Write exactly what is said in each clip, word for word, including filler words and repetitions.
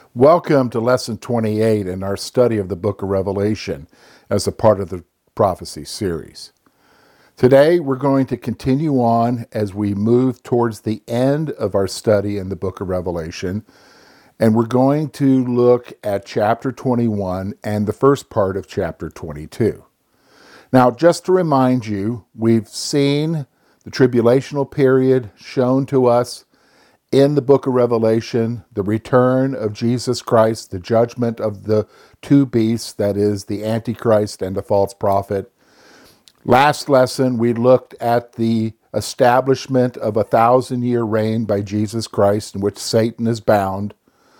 Welcome to Lesson twenty-eight in our study of the book of Revelation as a part of the prophecy series. Today we're going to continue on as we move towards the end of our study in the book of Revelation, and we're going to look at chapter twenty-one and the first part of chapter twenty-two. Now, just to remind you, we've seen the tribulational period shown to us in the book of Revelation, the return of Jesus Christ, the judgment of the two beasts, that is, the Antichrist and the false prophet. Last lesson, we looked at the establishment of a thousand-year reign by Jesus Christ in which Satan is bound,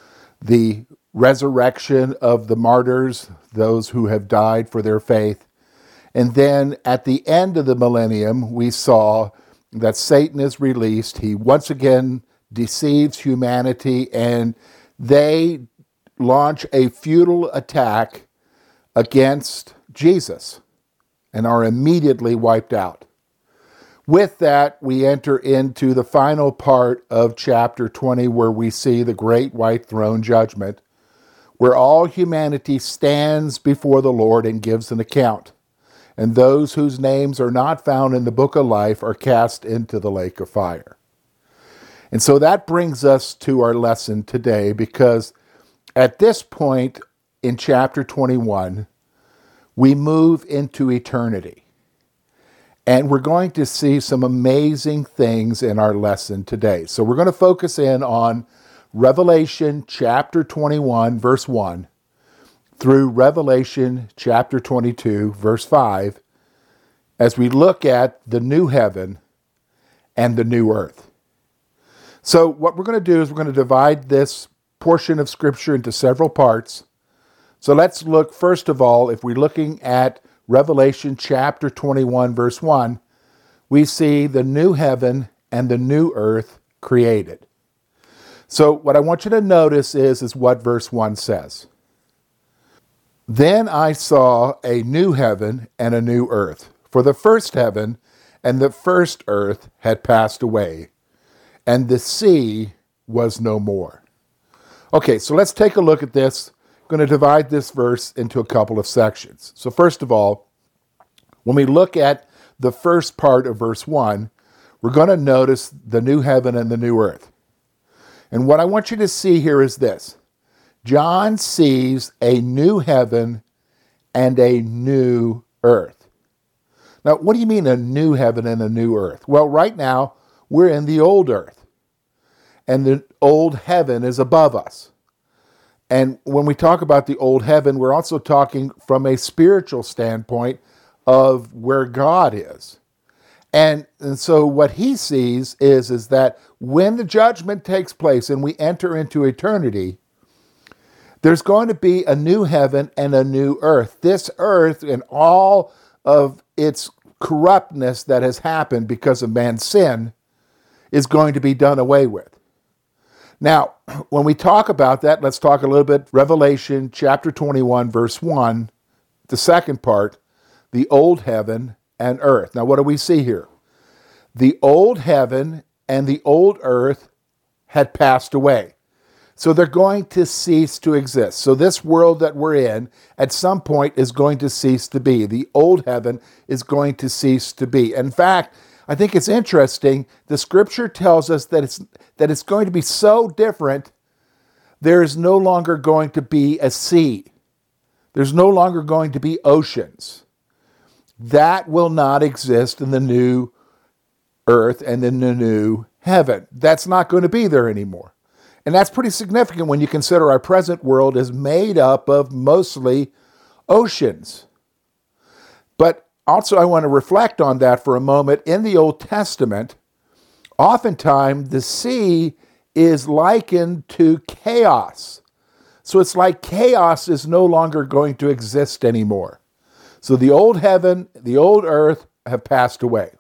the resurrection of the martyrs, those who have died for their faith, and then at the end of the millennium, we saw that Satan is released. He once again deceives humanity, and they launch a futile attack against Jesus and are immediately wiped out. With that, we enter into the final part of chapter twenty, where we see the great white throne judgment, where all humanity stands before the Lord and gives an account, and those whose names are not found in the book of life are cast into the lake of fire. And so that brings us to our lesson today, because at this point in chapter twenty-one, we move into eternity. And we're going to see some amazing things in our lesson today. So we're going to focus in on Revelation chapter twenty-one, verse one, through Revelation chapter twenty-two, verse five, as we look at the new heaven and the new earth. So what we're going to do is we're going to divide this portion of Scripture into several parts. So let's look, first of all, if we're looking at Revelation chapter twenty-one, verse one, we see the new heaven and the new earth created. So what I want you to notice is, is what verse one says. Then I saw a new heaven and a new earth, for the first heaven and the first earth had passed away, and the sea was no more. Okay, so let's take a look at this. I'm going to divide this verse into a couple of sections. So first of all, when we look at the first part of verse one, we're going to notice the new heaven and the new earth. And what I want you to see here is this. John sees a new heaven and a new earth. Now, what do you mean a new heaven and a new earth? Well, right now, we're in the old earth, and the old heaven is above us. And when we talk about the old heaven, we're also talking from a spiritual standpoint of where God is. And, and so what he sees is, is that when the judgment takes place and we enter into eternity, there's going to be a new heaven and a new earth. This earth and all of its corruptness that has happened because of man's sin is going to be done away with. Now, when we talk about that, let's talk a little bit Revelation chapter twenty-one, verse one, the second part, the old heaven and earth. Now, what do we see here? The old heaven and the old earth had passed away. So they're going to cease to exist. So this world that we're in at some point is going to cease to be. The old heaven is going to cease to be. In fact, I think it's interesting. The Scripture tells us that it's that it's going to be so different. There is no longer going to be a sea. There's no longer going to be oceans. That will not exist in the new earth and in the new heaven. That's not going to be there anymore. And that's pretty significant when you consider our present world is made up of mostly oceans. But also, I want to reflect on that for a moment. In the Old Testament, oftentimes the sea is likened to chaos. So it's like chaos is no longer going to exist anymore. So the old heaven, the old earth have passed away.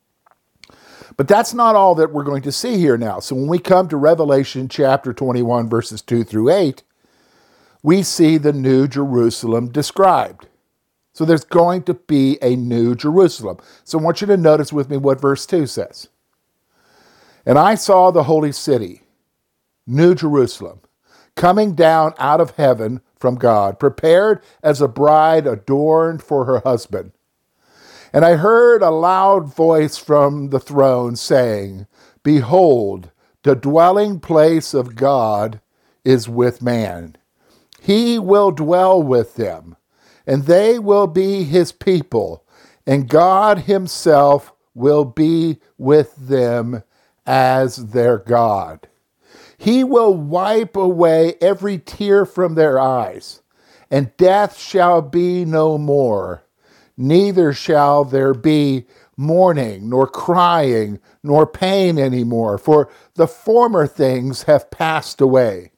But that's not all that we're going to see here now. So when we come to Revelation chapter twenty-one, verses two through eight, we see the new Jerusalem described. So there's going to be a new Jerusalem. So I want you to notice with me what verse two says. And I saw the holy city, New Jerusalem, coming down out of heaven from God, prepared as a bride adorned for her husband. And I heard a loud voice from the throne saying, Behold, the dwelling place of God is with man. He will dwell with them, and they will be his people, and God himself will be with them as their God. He will wipe away every tear from their eyes, and death shall be no more. Neither shall there be mourning, nor crying, nor pain anymore, for the former things have passed away.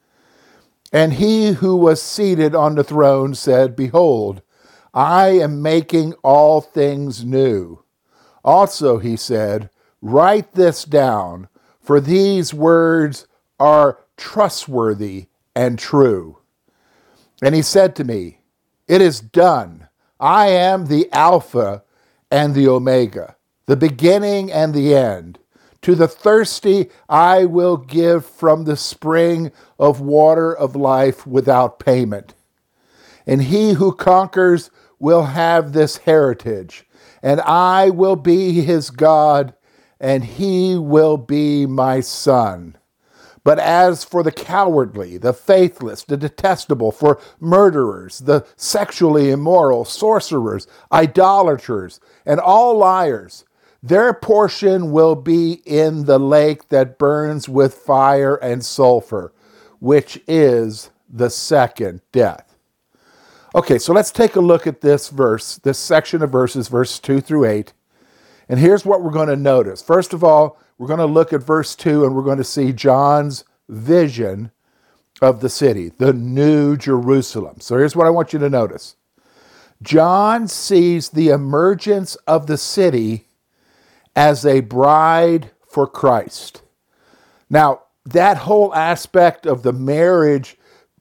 And he who was seated on the throne said, Behold, I am making all things new. Also, he said, Write this down, for these words are trustworthy and true. And he said to me, It is done. I am the Alpha and the Omega, the beginning and the end. To the thirsty I will give from the spring of water of life without payment. And he who conquers will have this heritage, and I will be his God, and he will be my son. But as for the cowardly, the faithless, the detestable, for murderers, the sexually immoral, sorcerers, idolaters, and all liars, their portion will be in the lake that burns with fire and sulfur, which is the second death. Okay, so let's take a look at this verse, this section of verses, verse two through eight. And here's what we're going to notice. First of all, we're going to look at verse two, and we're going to see John's vision of the city, the New Jerusalem. So here's what I want you to notice. John sees the emergence of the city as a bride for Christ. Now, that whole aspect of the marriage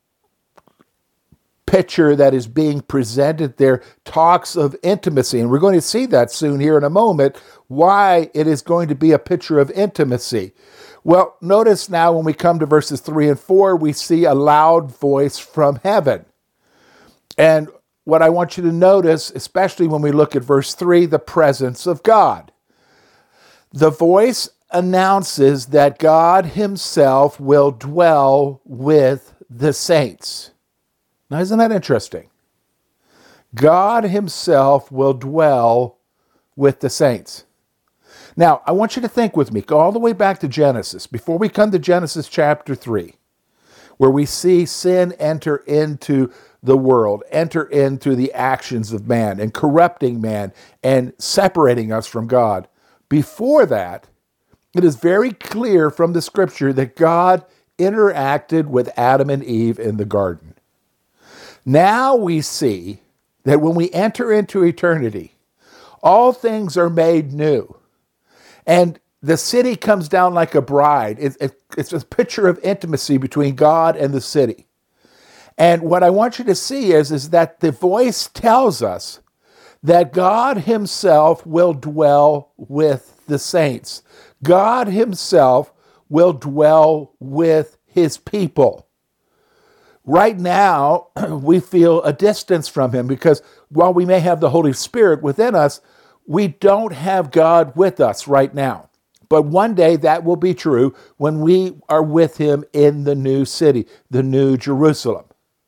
picture that is being presented there talks of intimacy, and we're going to see that soon here in a moment, why it is going to be a picture of intimacy. Well, notice now when we come to verses three and four, we see a loud voice from heaven. And what I want you to notice, especially when we look at verse three, the presence of God. The voice announces that God himself will dwell with the saints. Now, isn't that interesting? God himself will dwell with the saints. Now, I want you to think with me, go all the way back to Genesis, before we come to Genesis chapter three, where we see sin enter into the world, enter into the actions of man, and corrupting man, and separating us from God. Before that, it is very clear from the scripture that God interacted with Adam and Eve in the garden. Now we see that when we enter into eternity, all things are made new. And the city comes down like a bride. It, it, it's a picture of intimacy between God and the city. And what I want you to see is, is that the voice tells us that God himself will dwell with the saints. God himself will dwell with his people. Right now, we feel a distance from him because while we may have the Holy Spirit within us, we don't have God with us right now. But one day that will be true when we are with him in the new city, the New Jerusalem.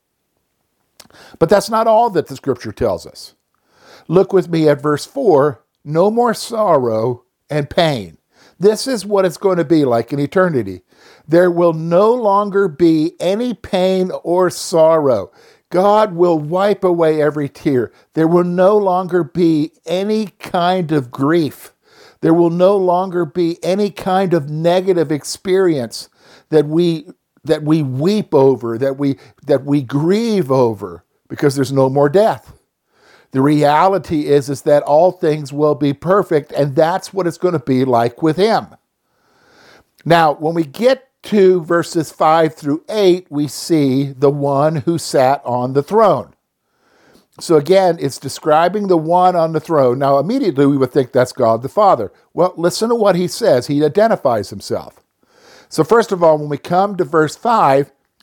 But that's not all that the scripture tells us. Look with me at verse four, no more sorrow and pain. This is what it's going to be like in eternity. There will no longer be any pain or sorrow. God will wipe away every tear. There will no longer be any kind of grief. There will no longer be any kind of negative experience that we that we weep over, that we that we grieve over, because there's no more death. The reality is, is that all things will be perfect, and that's what it's going to be like with him. Now, when we get to verses five through eight, we see the one who sat on the throne. So again, it's describing the one on the throne. Now, immediately we would think that's God the Father. Well, listen to what he says. He identifies himself. So first of all, when we come to verse five,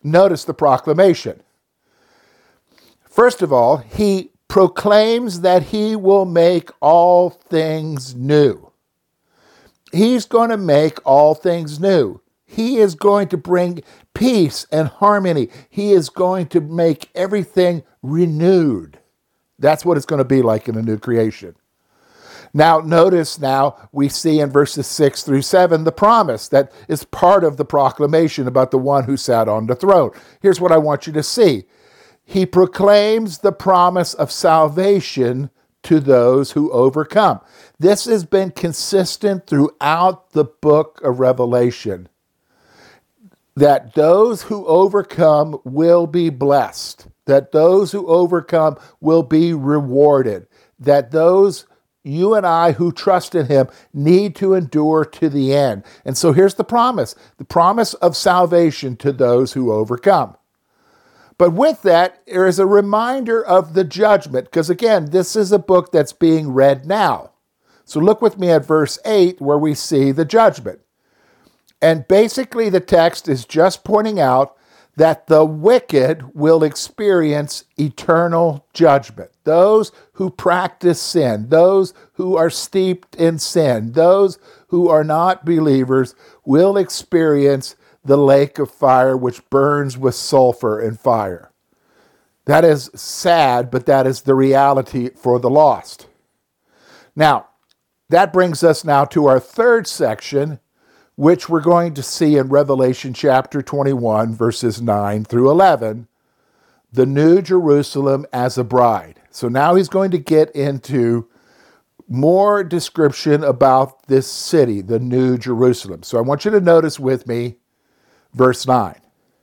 Notice the proclamation. First of all, he proclaims that he will make all things new. He's going to make all things new. He is going to bring peace and harmony. He is going to make everything renewed. That's what it's going to be like in a new creation. Now, notice now we see in verses six through seven the promise that is part of the proclamation about the one who sat on the throne. Here's what I want you to see. He proclaims the promise of salvation to those who overcome. This has been consistent throughout the book of Revelation, that those who overcome will be blessed, that those who overcome will be rewarded, that those, you and I who trust in him, need to endure to the end. And so here's the promise, the promise of salvation to those who overcome. But with that, there is a reminder of the judgment, because again, this is a book that's being read now. So look with me at verse eight, where we see the judgment. And basically the text is just pointing out that the wicked will experience eternal judgment. Those who practice sin, those who are steeped in sin, those who are not believers will experience the lake of fire which burns with sulfur and fire. That is sad, but that is the reality for the lost. Now, that brings us now to our third section, which we're going to see in Revelation chapter twenty-one, verses nine through eleven, the New Jerusalem as a bride. So now he's going to get into more description about this city, the New Jerusalem. So I want you to notice with me verse nine.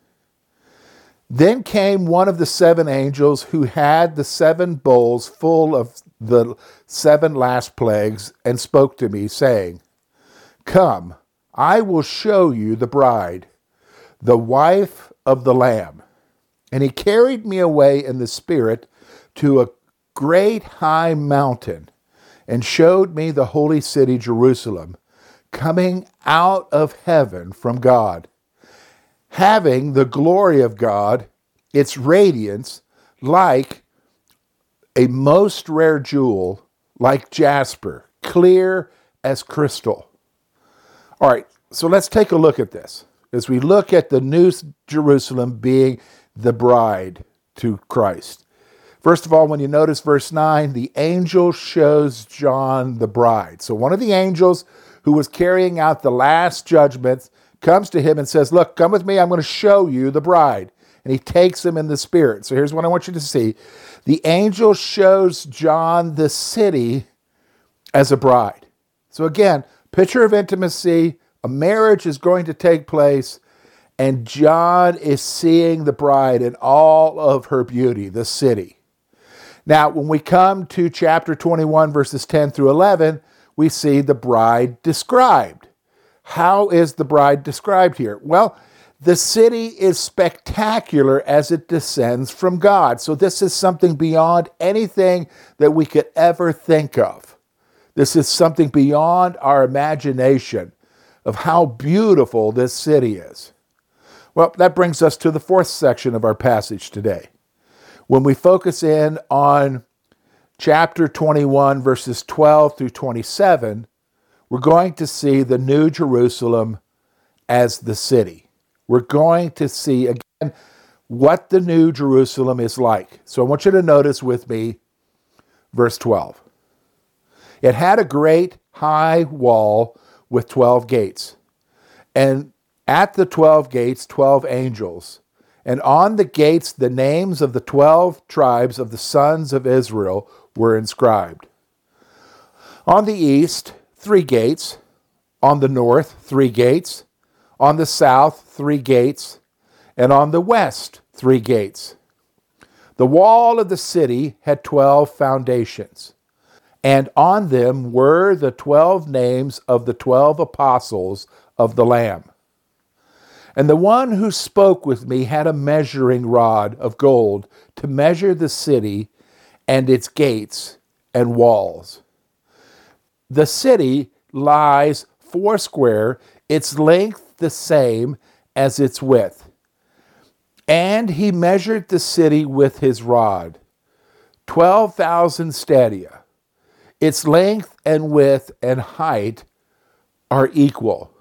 Then came one of the seven angels who had the seven bowls full of the seven last plagues and spoke to me, saying, Come, I will show you the bride, the wife of the Lamb. And he carried me away in the Spirit to a great high mountain and showed me the holy city Jerusalem, coming out of heaven from God, having the glory of God, its radiance like a most rare jewel, like jasper, clear as crystal. All right, so let's take a look at this. As we look at the New Jerusalem being the bride to Christ. First of all, when you notice verse nine, the angel shows John the bride. So one of the angels who was carrying out the last judgments comes to him and says, Look, come with me, I'm going to show you the bride. And he takes him in the Spirit. So here's what I want you to see. The angel shows John the city as a bride. So again, picture of intimacy, a marriage is going to take place, and John is seeing the bride in all of her beauty, the city. Now, when we come to chapter twenty-one, verses ten through eleven, we see the bride described. How is the bride described here? Well, the city is spectacular as it descends from God. So this is something beyond anything that we could ever think of. This is something beyond our imagination of how beautiful this city is. Well, that brings us to the fourth section of our passage today. When we focus in on chapter twenty-one, verses twelve through twenty-seven, we're going to see the New Jerusalem as the city. We're going to see, again, what the New Jerusalem is like. So I want you to notice with me verse twelve. It had a great high wall with twelve gates, and at the twelve gates, twelve angels, and on the gates the names of the twelve tribes of the sons of Israel were inscribed. On the east, three gates. On the north, three gates. On the south, three gates. And on the west, three gates. The wall of the city had twelve foundations, and on them were the twelve names of the twelve apostles of the Lamb. And the one who spoke with me had a measuring rod of gold to measure the city and its gates and walls. The city lies foursquare, its length the same as its width. And he measured the city with his rod, twelve thousand stadia. Its length and width and height are equal.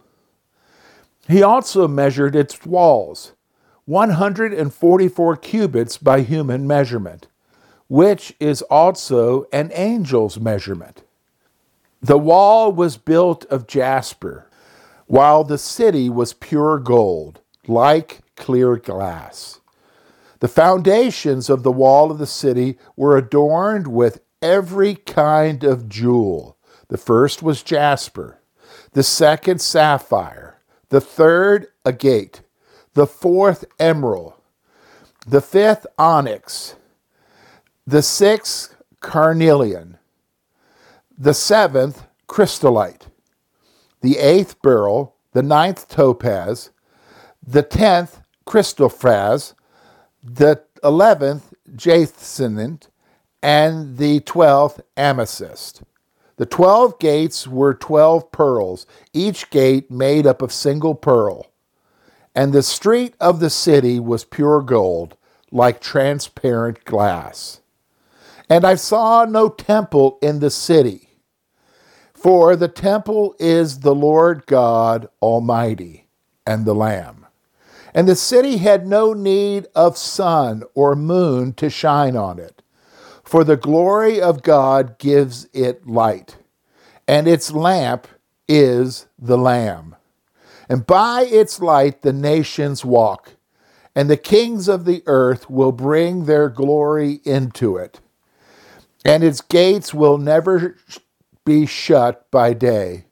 He also measured its walls, one hundred forty-four cubits by human measurement, which is also an angel's measurement. The wall was built of jasper, while the city was pure gold, like clear glass. The foundations of the wall of the city were adorned with every kind of jewel. The first was jasper, the second sapphire, the third agate, the fourth emerald, the fifth onyx, the sixth carnelian, the seventh crystallite, the eighth beryl, the ninth topaz, the tenth crystalphras, the eleventh jacinth, and the twelfth amethyst. The twelve gates were twelve pearls, each gate made up of single pearl. And the street of the city was pure gold, like transparent glass. And I saw no temple in the city, for the temple is the Lord God Almighty and the Lamb. And the city had no need of sun or moon to shine on it, for the glory of God gives it light, and its lamp is the Lamb. And by its light the nations walk, and the kings of the earth will bring their glory into it. And its gates will never be shut by day,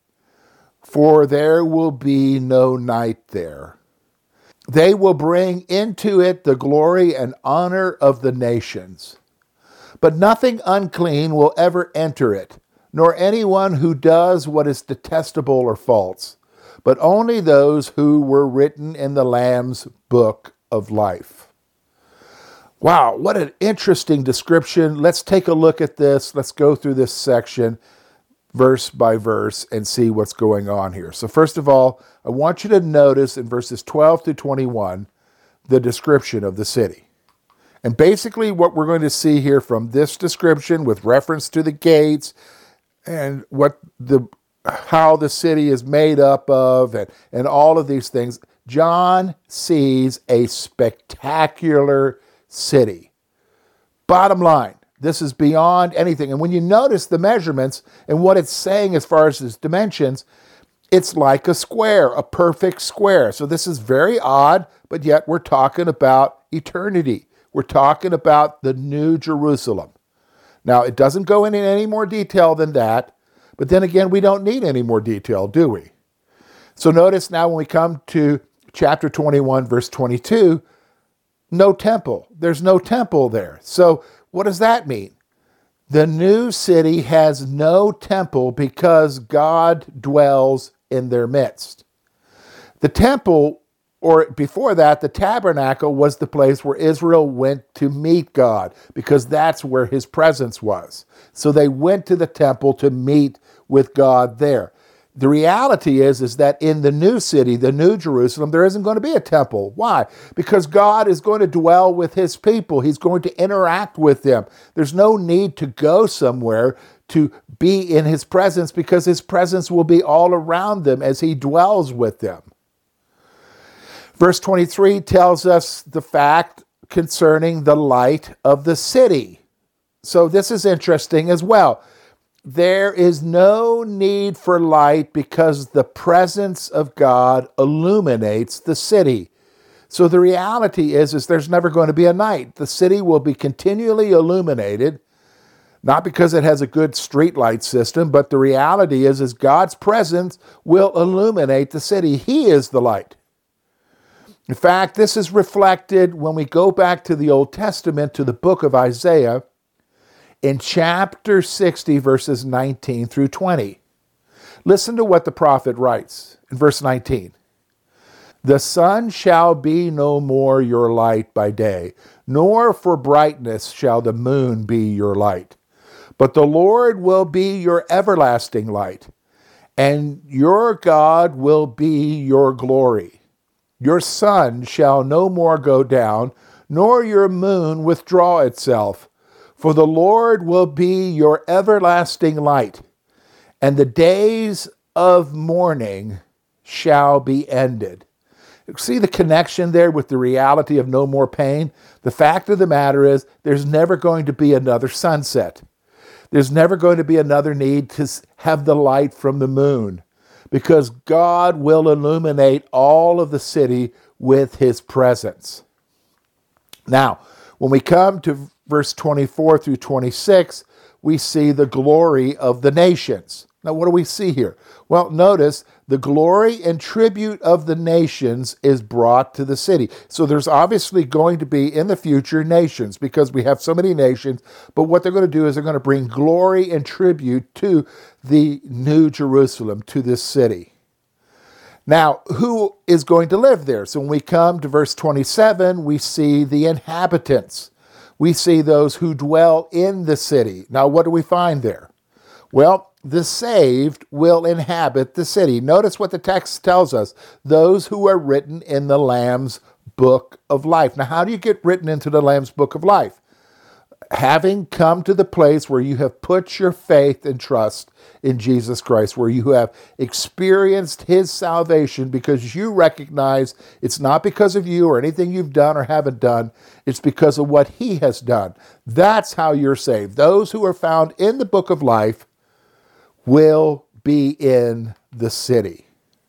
for there will be no night there. They will bring into it the glory and honor of the nations. But nothing unclean will ever enter it, nor anyone who does what is detestable or false, but only those who were written in the Lamb's book of life. Wow, what an interesting description. Let's take a look at this. Let's go through this section verse by verse and see what's going on here. So first of all, I want you to notice in verses twelve to twenty-one the description of the city. And basically what we're going to see here from this description with reference to the gates and what the how the city is made up of and, and all of these things, John sees a spectacular city. Bottom line, this is beyond anything. And when you notice the measurements and what it's saying as far as its dimensions, it's like a square, a perfect square. So this is very odd, but yet we're talking about eternity. We're talking about the New Jerusalem. Now, it doesn't go into any more detail than that, but then again, we don't need any more detail, do we? So notice now when we come to chapter twenty-one, verse twenty-two, no temple. There's no temple there. So what does that mean? The new city has no temple because God dwells in their midst. The temple, or before that, the tabernacle was the place where Israel went to meet God because that's where his presence was. So they went to the temple to meet with God there. The reality is, is that in the new city, the new Jerusalem, there isn't going to be a temple. Why? Because God is going to dwell with his people. He's going to interact with them. There's no need to go somewhere to be in his presence because his presence will be all around them as he dwells with them. Verse twenty-three tells us the fact concerning the light of the city. So this is interesting as well. There is no need for light because the presence of God illuminates the city. So the reality is, is there's never going to be a night. The city will be continually illuminated, not because it has a good streetlight system, but the reality is, is God's presence will illuminate the city. He is the light. In fact, this is reflected when we go back to the Old Testament, to the book of Isaiah, in chapter sixty, verses nineteen through twenty. Listen to what the prophet writes in verse nineteen. The sun shall be no more your light by day, nor for brightness shall the moon be your light. But the Lord will be your everlasting light, and your God will be your glory. Your sun shall no more go down, nor your moon withdraw itself. For the Lord will be your everlasting light, and the days of mourning shall be ended. See the connection there with the reality of no more pain? The fact of the matter is, there's never going to be another sunset. There's never going to be another need to have the light from the moon, because God will illuminate all of the city with his presence. Now, when we come to verse twenty-four through twenty-six, we see the glory of the nations. Now, what do we see here? Well, notice the glory and tribute of the nations is brought to the city. So there's obviously going to be in the future nations, because we have so many nations, but what they're going to do is they're going to bring glory and tribute to the New Jerusalem, to this city. Now, who is going to live there? So when we come to verse twenty-seven, we see the inhabitants. We see those who dwell in the city. Now, what do we find there? Well, the saved will inhabit the city. Notice what the text tells us. Those who are written in the Lamb's book of life. Now, how do you get written into the Lamb's book of life? Having come to the place where you have put your faith and trust in Jesus Christ, where you have experienced his salvation, because you recognize it's not because of you or anything you've done or haven't done. It's because of what he has done. That's how you're saved. Those who are found in the book of life will be in the city.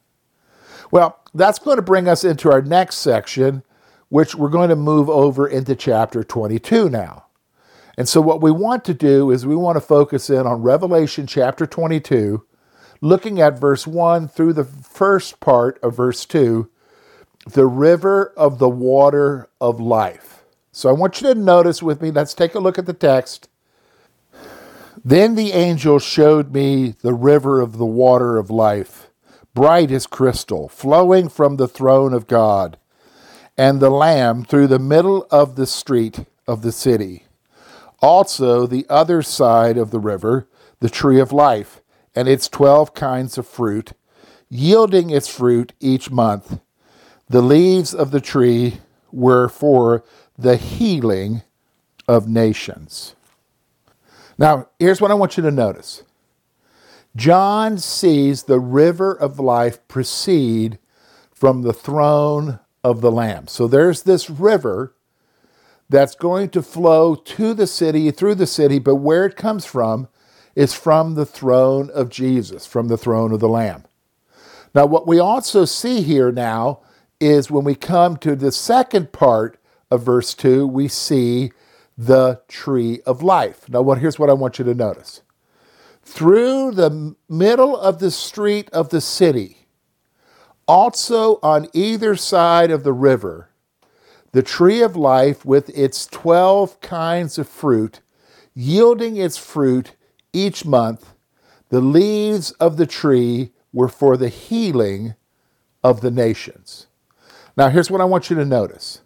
Well, that's going to bring us into our next section, which we're going to move over into chapter twenty-two now. And so what we want to do is we want to focus in on Revelation chapter twenty-two, looking at verse one through the first part of verse two, the river of the water of life. So I want you to notice with me, let's take a look at the text. Then the angel showed me the river of the water of life, bright as crystal, flowing from the throne of God and the Lamb through the middle of the street of the city. Also the other side of the river, the tree of life, and its twelve kinds of fruit, yielding its fruit each month. The leaves of the tree were for the healing of nations. Now, here's what I want you to notice. John sees the river of life proceed from the throne of the Lamb. So there's this river that's going to flow to the city, through the city, but where it comes from is from the throne of Jesus, from the throne of the Lamb. Now, what we also see here now is when we come to the second part of verse two, we see the tree of life. Now, what, here's what I want you to notice. Through the middle of the street of the city, also on either side of the river, the tree of life with its twelve kinds of fruit, yielding its fruit each month, the leaves of the tree were for the healing of the nations. Now, here's what I want you to notice.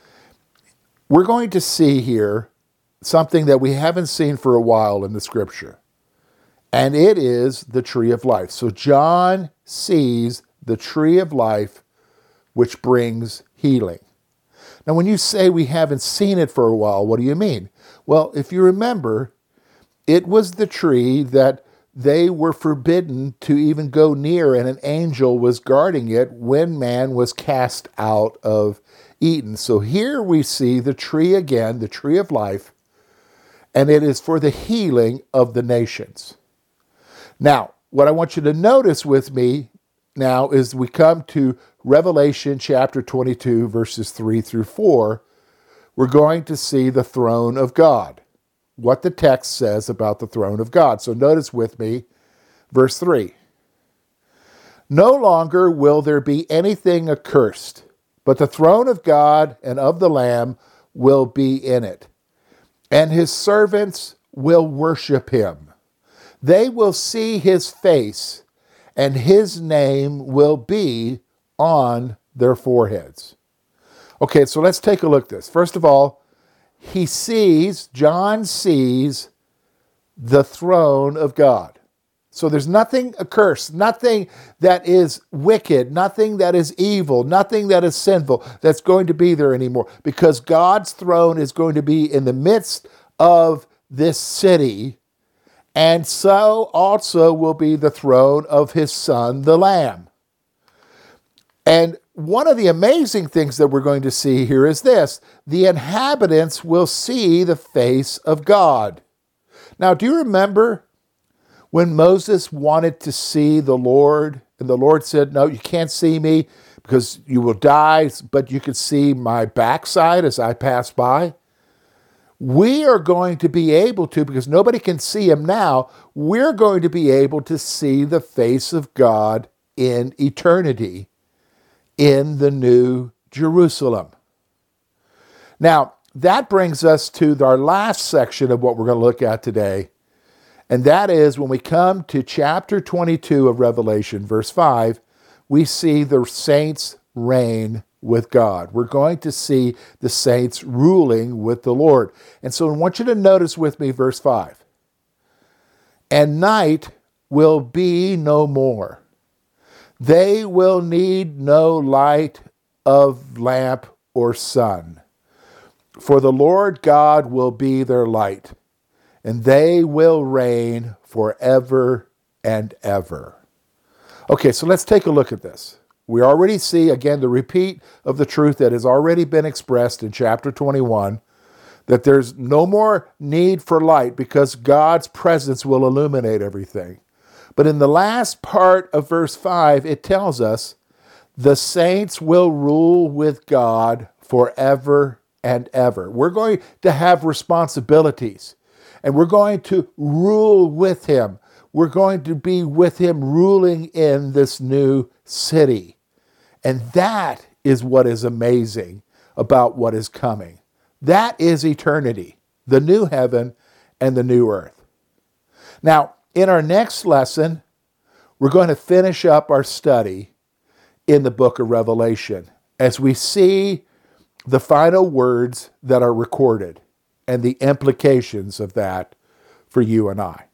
We're going to see here something that we haven't seen for a while in the scripture, and it is the tree of life. So John sees the tree of life, which brings healing. Now, when you say we haven't seen it for a while, what do you mean? Well, if you remember, it was the tree that they were forbidden to even go near, and an angel was guarding it when man was cast out of Eden. So here we see the tree again, the tree of life, and it is for the healing of the nations. Now, what I want you to notice with me now is we come to Revelation chapter twenty-two, verses three through four. We're going to see the throne of God, what the text says about the throne of God. So notice with me, verse three. No longer will there be anything accursed, but the throne of God and of the Lamb will be in it, and his servants will worship him. They will see his face, and his name will be on their foreheads. Okay, so let's take a look at this. First of all, he sees, John sees the throne of God. So there's nothing accursed, nothing that is wicked, nothing that is evil, nothing that is sinful that's going to be there anymore, because God's throne is going to be in the midst of this city, and so also will be the throne of his Son, the Lamb. And one of the amazing things that we're going to see here is this: the inhabitants will see the face of God. Now, do you remember when Moses wanted to see the Lord, and the Lord said, no, you can't see me because you will die, but you can see my backside as I pass by? We are going to be able to, because nobody can see him now, we're going to be able to see the face of God in eternity in the New Jerusalem. Now, that brings us to our last section of what we're going to look at today. And that is when we come to chapter twenty-two of Revelation, verse five, we see the saints reign with God. We're going to see the saints ruling with the Lord. And so I want you to notice with me verse five. And night will be no more. They will need no light of lamp or sun. For the Lord God will be their light, and they will reign forever and ever. Okay, so let's take a look at this. We already see, again, the repeat of the truth that has already been expressed in chapter twenty-one, that there's no more need for light because God's presence will illuminate everything. But in the last part of verse five, it tells us the saints will rule with God forever and ever. We're going to have responsibilities, and we're going to rule with him. We're going to be with him ruling in this new city. And that is what is amazing about what is coming. That is eternity, the new heaven and the new earth. Now, in our next lesson, we're going to finish up our study in the book of Revelation as we see the final words that are recorded and the implications of that for you and I.